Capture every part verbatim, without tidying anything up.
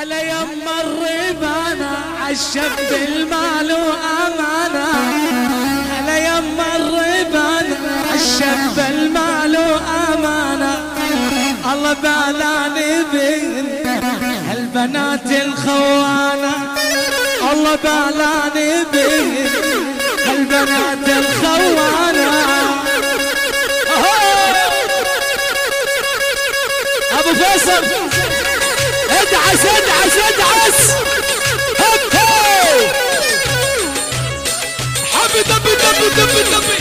هلا يما الربانة عالشب المال وأمانة. هلا يما الربانة عالشب المال وأمانة. الله بالاني بين هالبنات الخوانة. الله بالاني بين هالبنات الخوانة. ابو فيصل ادعس ادعس ادعس هب هو حبي دبي دبي دبي دبي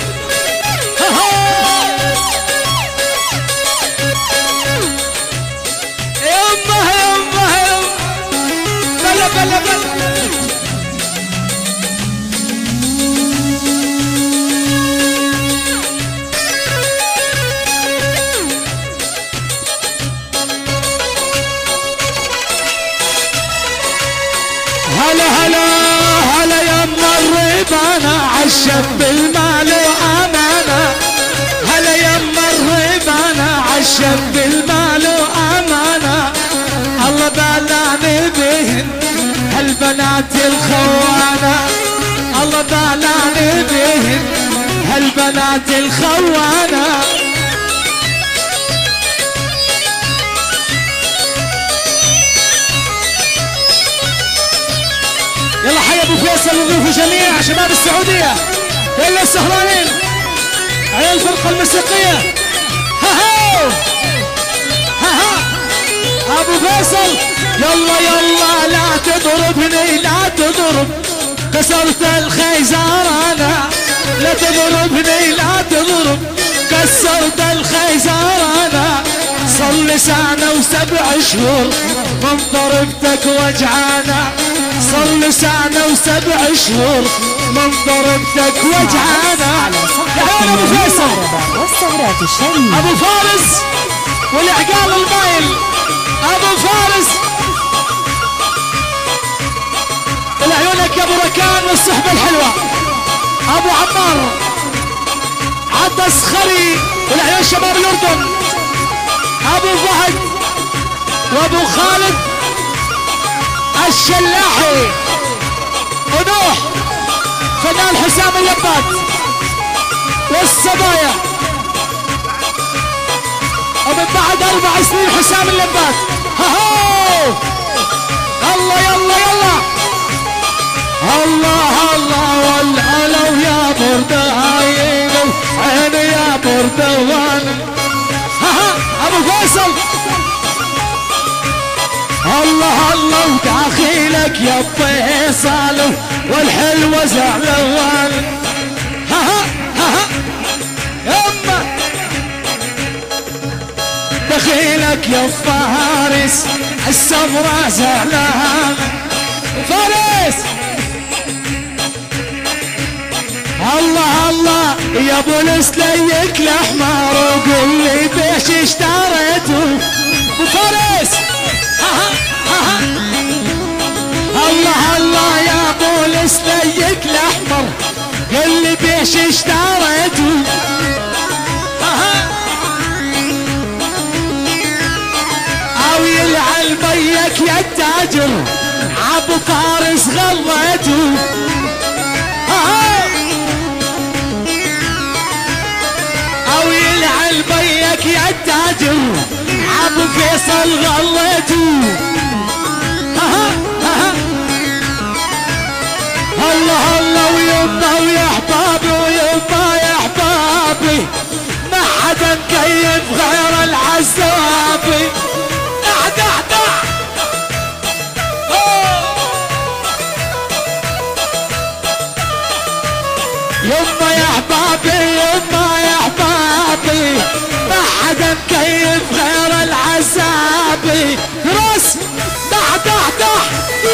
يمه يمه يمه بلا بلا بلا. هلا هلا هلا يما الربانة عالشب المال وأمانة. هلا يما الربانة عالشب المال وأمانة. الله بالاني بهن هالبنات الخوانة. الله بالاني بهن هالبنات الخوانة. يلا حي ابو فيصل وضيوف جميع شباب السعوديه. يلا السهرانين عيال الفرقه الموسيقيه. ها ها ها ها ابو فيصل يلا يلا لا تضربني لا تضرب كسرت الخيزر انا. لا تضربني لا تضرب كسرت الخيزر انا. صل سنه وسبع شهور من ضربتك وجعانا. صل سنة وسبع شهور من ضربتك وجعانا. يا ابو فيصل ابو فارس والعقال المايل. ابو فارس لعيونك يا ابو ركان والصحبة الحلوة. ابو عمار عدى الصخري والعيون شباب الاردن. ابو فهد وابو خالد الشلاحي ونوح فنان حسام اللبات والصبايا. ومن بعد اربع سنين حسام اللبات. هاهو الله يلا يلا الله الله والعلو يا برده عيني عيني يا برده وانا. هاها ابو فيصل الله الله وداخلك يا فيصل والحلوة زعلوان. ها ها ها يما دخيلك يا فارس السمرة زعلان. فارس الله الله يا ابو السليك الاحمر وقول لي بيش اشتريته. فارس الله الله يا ابو السليك الاحمر قل لي بيش اشتريته. او يلعن بيك يا التاجر عبو فارس غليته. او يلعن بيك يا التاجر عبو فيصل غليته. الله الله ويما ويا احبابي ويما يا احبابي ما حدا مكيف غير العزابي. احدى احدى يما يا احبابي يما يا احبابي ما حدا مكيف غير العزابي. راس دح دح دح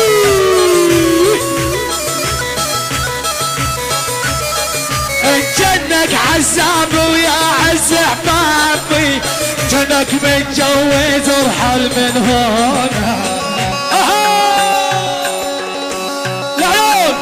جنك عزاب ويا عز احبابي جنك متجوز ارحل من هنا. العيون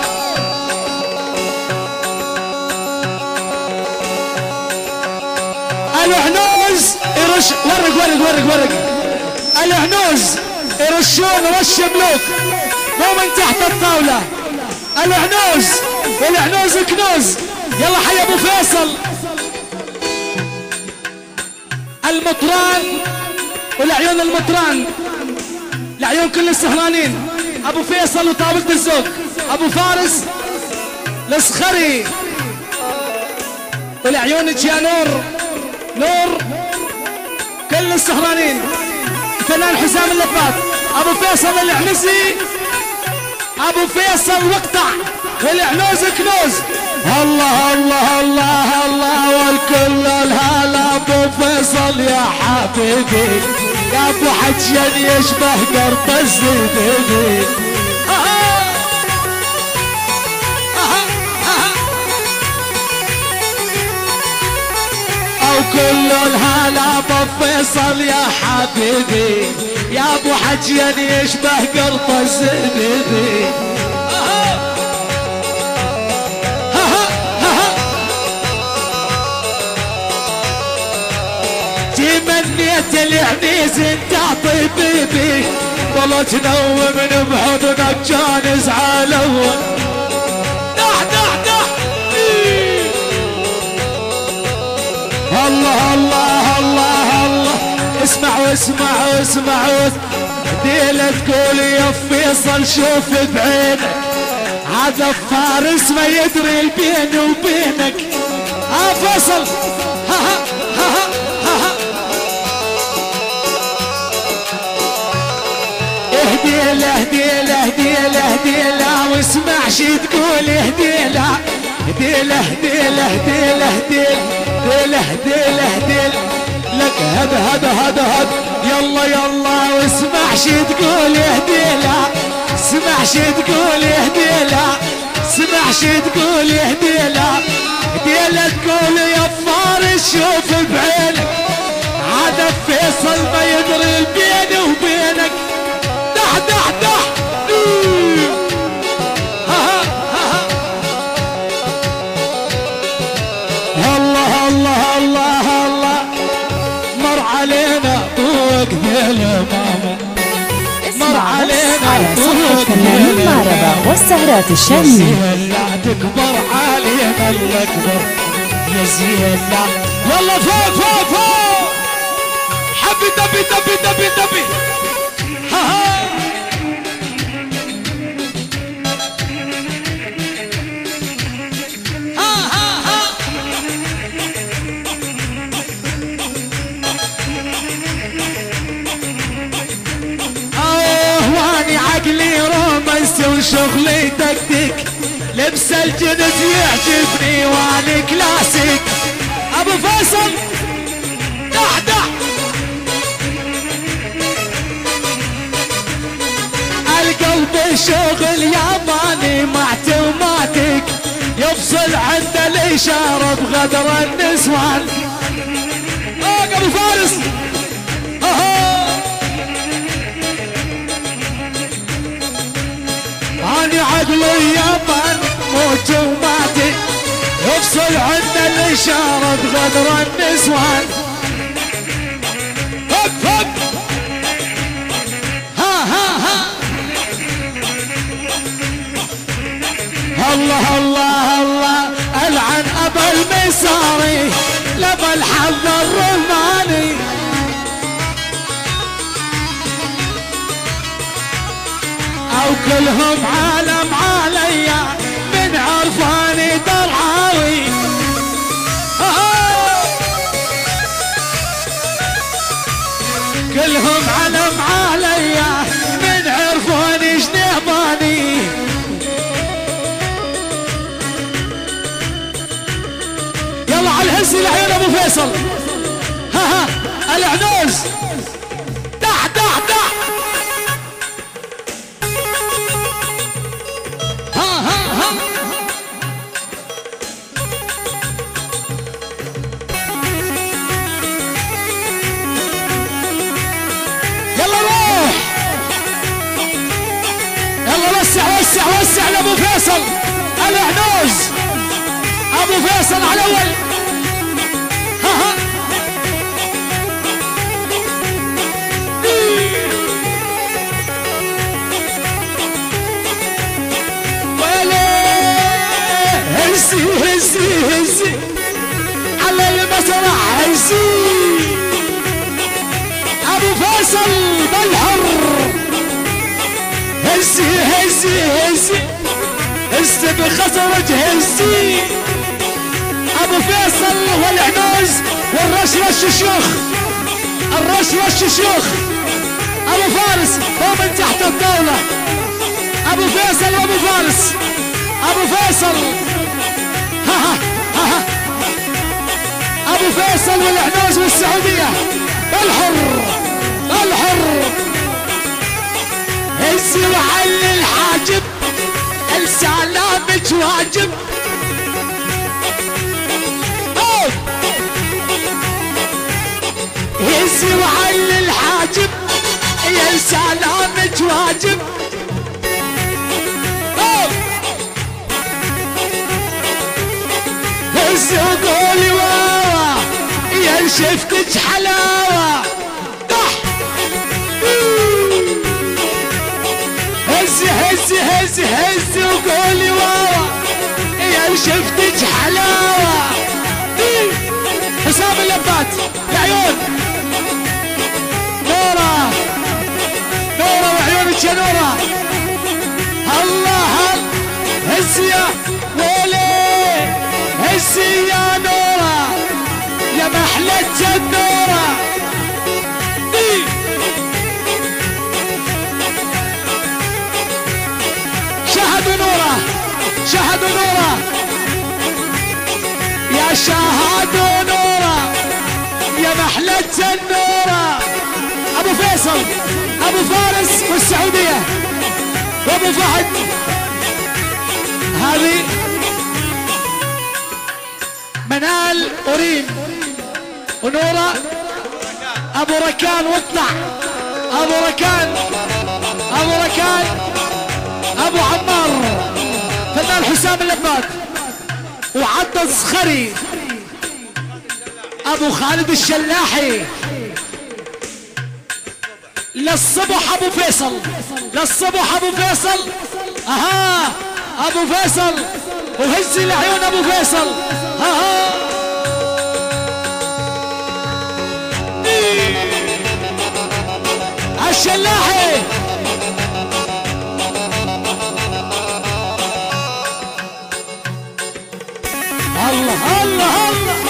العنوز يرش ورق ورق ورق ورق العنوز يرشون رش ملوك مو من تحت الطاولة. العنوز والعنوز كنوز. يلا حي ابو فيصل. المطران والعيون المطران، العيون كل السهرانين. ابو فيصل وطاولة الزوق، ابو فارس الصخري والعيونك يا نور نور كل السهرانين. الفنان حسام اللفات، ابو فيصل العنزي، ابو فيصل وقطع والعنوز كنوز. الله الله الله الله والكل الهلا ابو فيصل يا حبيبي يا ابو حجين يشبه قرط الزبيبي. او كل الهلا ابو فيصل يا حبيبي يا ابو حجين يشبه قرط الزبيبي. تمنيت العنيز انت طبيبي والله تنومن بحضنك كان زعلون. دح دح دح الله الله الله الله. اسمعوا اسمعوا اسمعوا ديلة تقول يا فيصل شوف بعينك هذا فارس ما يدري بيني وبينك. ها فيصل ها ها ها ها اهديله اهديله اهديله اهديله واسمع شي تقول اهديله اهديله اهديله اهديله اهديله اهديله اهديله لك هد هد هد هد. يلا يلا واسمع شي تقول اهديله اسمع شي تقول اهديله اسمع شي تقول اهديله اهديله تقول يا فارس شوف بعينك عاد فيصل ما يدري بيني وبينك. دح دح دح الله الله الله الله. مر علينا طوق ذيل ماما مر علينا طوق ذيل ماربا والسهرات الشامية. لا تكبر علينا الاكبر يا زينة. والله فوق فوق فوق حبي دبي دبي دبي دبي. ها ها عقلي رومانسي وشغلي تكتيك لبس الجنس يعجبني واني كلاسيك. ابو فيصل دح دح القلب شغل ياباني معتوماتيك يفصل عند الاشاره بغدر النسوان. اه ابو فارس أنا عقلي يابان موت وماتي يفصل عنا الإشارة بغدر النسوان. فك فك ها ها ها الله الله الله. ألعن أبا المساري لبا الحظ الرماني. أو كلهم عالم عليا من عرفاني درعاوي. كلهم علم عليا من عرفاني جنيباني. يلا على الهز العين ابو فيصل. ها ها العنوز دح دح دح. وسع وسع وسع لابو فيصل. العنوز ابو فيصل على الاول. ها ها هزي هزي هزي على المسرح هزي ابو فيصل بالحر هزي هزي هزي هزي بخزرج هزي ابو فيصل والعنوز والرشرش الشيوخ الرشرش الشيوخ ابو فارس هو من تحت الدولة ابو فيصل وابو فارس ابو فيصل ها ها ها ها ابو فيصل والعنوز والسعودية بالحر بالحر هزي وعلي الحاجب السلامك واجب هزي وعلي الحاجب يا سلامك واجب هزي وقولي واوا يا شفتك حلاوة هزي هزي هزي هزي وقولي واوا يا شفتك حلاوة حسام اللبات العيون نورة نورة وعيونك يا نورة الله هزي يا ويلي هزي يا نورة يا محلة النورة شهدوا نورة شهدوا نورة يا شهدوا نورة يا محلة النورة ابو فيصل ابو فارس والسعودية وابو فهد هذه منال أوريم ونورة ابو ركان واطلع ابو ركان ابو ركان ابو عمار فنان حسام اللبات وعدد صخري ابو خالد الشلاحي للصبح ابو فيصل للصبح ابو فيصل اها ابو فيصل وهزي العيون ابو فيصل اها الشلاحي الله الله الله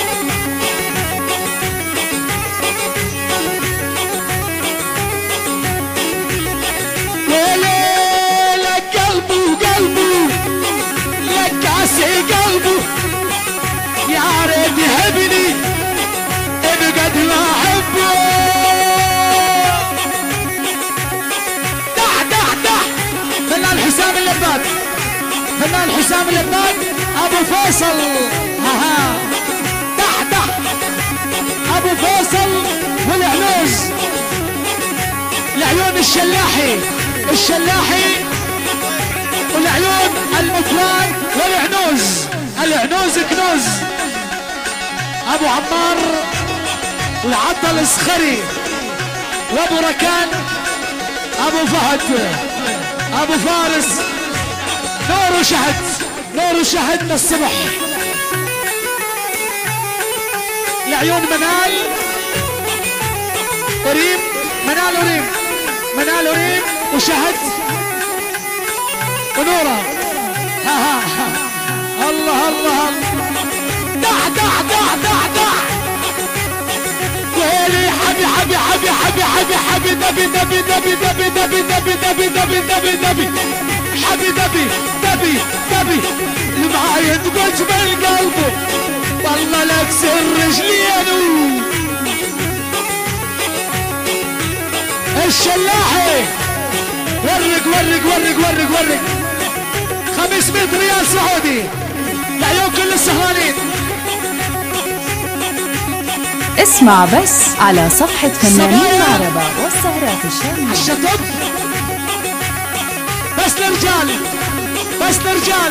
ويلي لك قلبه قلبه لك عسي قلبه يا ريت يهبني ابقد ما احبه دح دح دح فنان حسام اللبات فنان حسام اللبات ابو فيصل ها دح دح ابو فيصل والعنوز العيون الشلاحي الشلاحي والعيون المفلان والعنوز العنوز كنوز ابو عمار وعطل الصخري وابو ركان ابو فهد ابو فارس نور وشهد نور وشهد من الصبح العيون منال أوريم منال أوريم منال أوريم وشهد ونورة ها ها ها الله الله دع دع دع دع دع ويلي حبي حبي حبي حبي حبي حبي دبي دبي دبي دبي دبي دبي دبي دبي دبي دبي حبي دبي دبي دبي المعايد بجمل قلبه والله لك سر رجلينه الشلاحي ورق ورق ورق ورق ورق خمسمية ريال سعودي لعيون كل السهرانين. اسمع بس على صفحة فنانين العربة والسهرات الشامية. الشطب بس للرجال بس للرجال.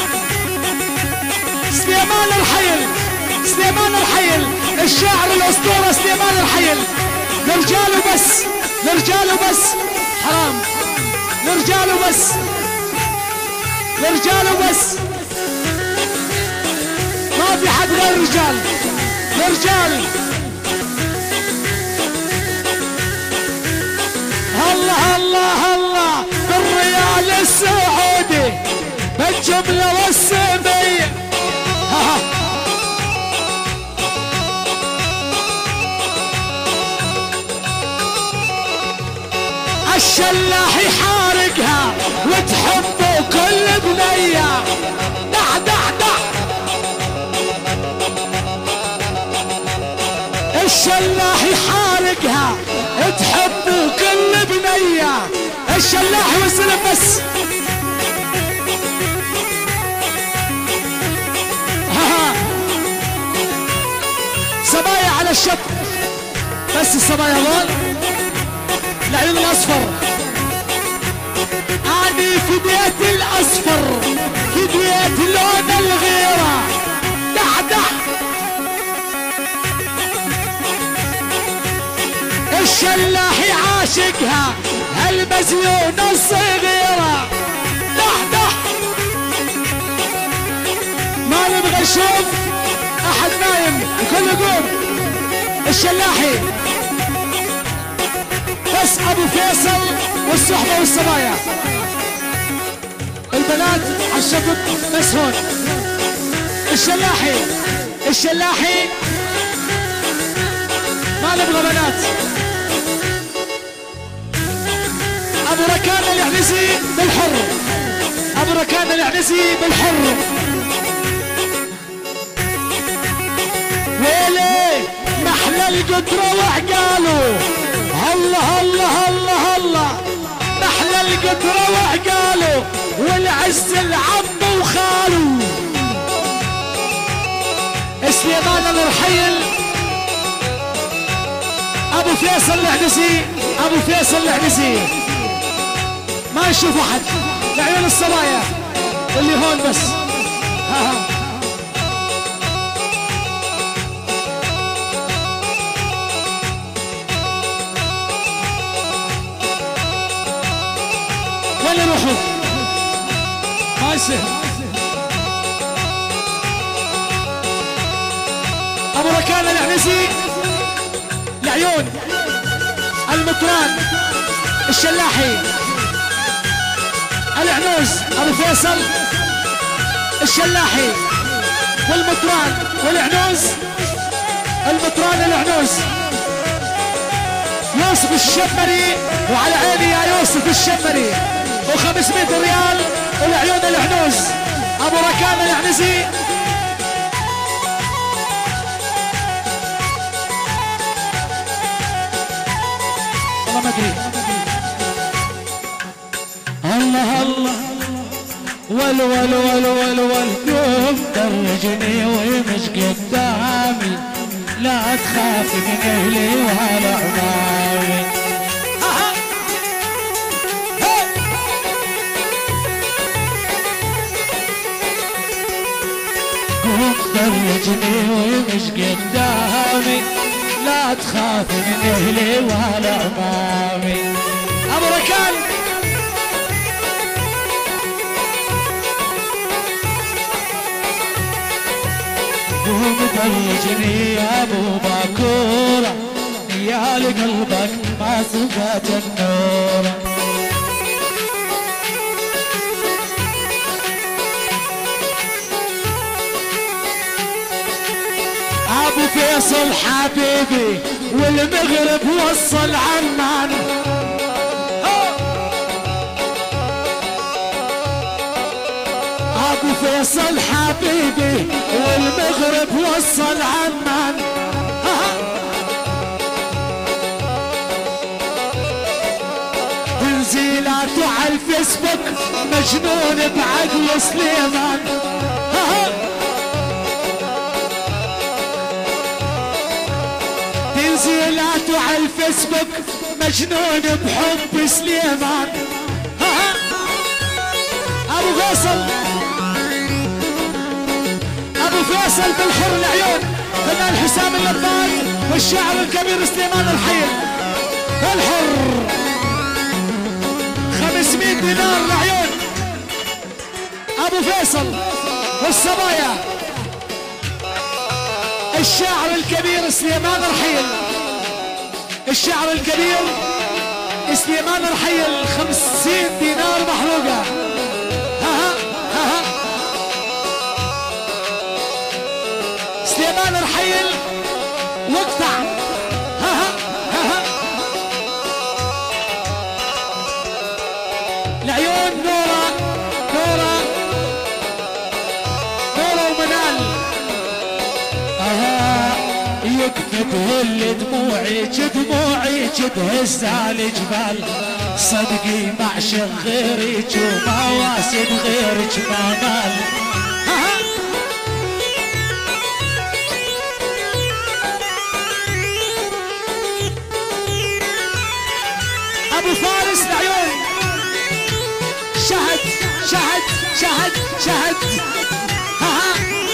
سليمان الحيل سليمان الحيل الشاعر الأسطورة سليمان الحيل. للرجال وبس للرجال وبس حرام للرجال وبس للرجال وبس ما في حد غير رجال رجال. الله الله الله بالريال السعودي بالجملة والسمية. الشلاح يحارقها وتحبه كل بنية. دع دع دع الشلاح يحارقها تحبه كل بنية. الشلاح والسلم بس. ها صبايا على الشط بس الصبايا ظل العيون الاصفر. اني فديت الاصفر فديت لون الغيرة. دع دع الشلاح يعاشقها هالمزيونة الصغيرة. دع دع ما نبغى نشوف احد نايم الكل يقوم. الشلاحي بس ابو فيصل والصحبة والصبايا. البنات على الشبك بس هون. الشلاحي الشلاحي ما نبغى بنات. ابو ركان العنزي بالحر ابو ركان العنزي بالحر. ويلي محلى القدرة وعقاله. الله الله الله الله محلى القدرة وعقاله والعز العم وخاله. سليمان الرحيل ابو فيصل العنزي ابو فيصل العنزي. ما نشوف احد لعيون الصبايا اللي هون بس. ها ها وين يروحوا؟ ما يصير. ابو ركان العنزي العيون المطران الشلاحي العنوز ابو فيصل الشلاحي والمطران والعنوز. المطران العنوز يوسف الشمري وعلى عيني يا يوسف الشمري وخمسمائة ريال والعيون العنوز. ابو ركان العنزي والله ما ادري. الله الله ول ول ول ول ول قوم درجني ومش قدامي. لا تخاف من اهلي ولا عمامي. قوم درجني ومش قدامي. لا تخاف من اهلي ولا عمامي. ابو ركان قوم درجني يا ابو باكورة. يا لقلبك ما سبت النور. ابو فيصل حبيبي والمغرب وصل عمان. ابو فيصل حبيبي والمغرب وصل عمان. تنزيلاته على الفيسبوك مجنون بعقل سليمان. تنزيلاته على الفيسبوك مجنون بحب سليمان. ابو فيصل ابو فيصل بالحر العيون فنان حسام اللبان والشاعر الكبير سليمان الحيل بالحر. خمسمائة دينار العيون ابو فيصل والصبايا. الشاعر الكبير سليمان رحيل، الشاعر الكبير سليمان رحيل، خمسين دينار محروقة. ها ها ها ها سليمان رحيل واقطع. ها ها ها ها العيون نورة نورة نورة ومنال. اها يكفي تهل دموعي دموعي تهز على الجبال، صدقي معشق غيرك وما واسد غيرك ما مال. ابو فارس العيون شهد شهد شهد شهد. ها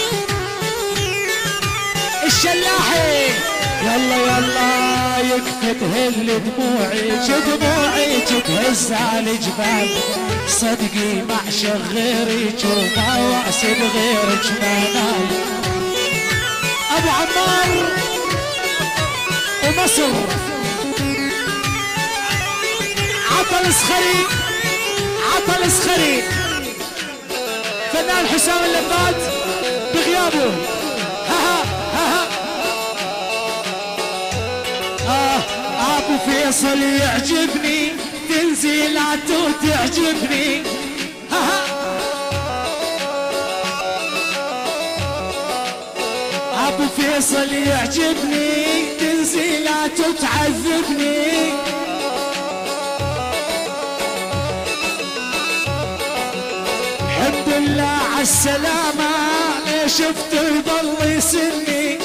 الشلاحي يلا يلا يكفي تهل دموعي دموعي تهز على الجبال، صدقي معشق غيرك وما واسد غيرك ما نال. ابو عمار ومصر عطل صخري عطل صخري، فنان حسام اللباد بغيابه. ها ها ها آه ابو فيصل يعجبني تنزيلاته تعجبني. ها ابو فيصل يعجبني تنزيلاته تعذبني. الحمد لله عالسلامة ليش شفت يضل يسني.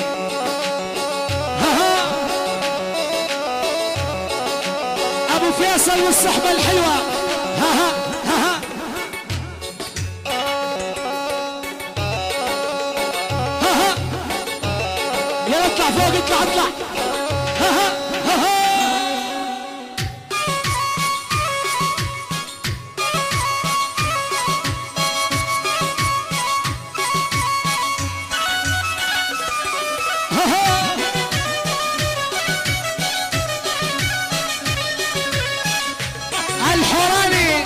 ها ابو فيصل والصحبة الحلوة. ها ها ها ها ها يلا اطلع فوق اطلع اطلع. ها ها ها ها الحوراني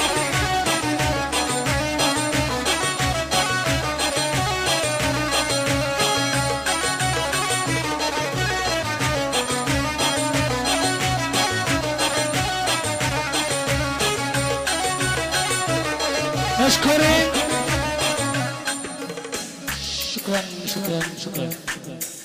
مشكورين. شكرا شكرا شكرا.